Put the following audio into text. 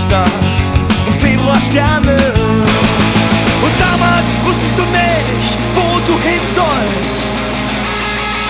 Fenster und Februarsterne. Und damals wusstest du nicht, wo du hin sollst.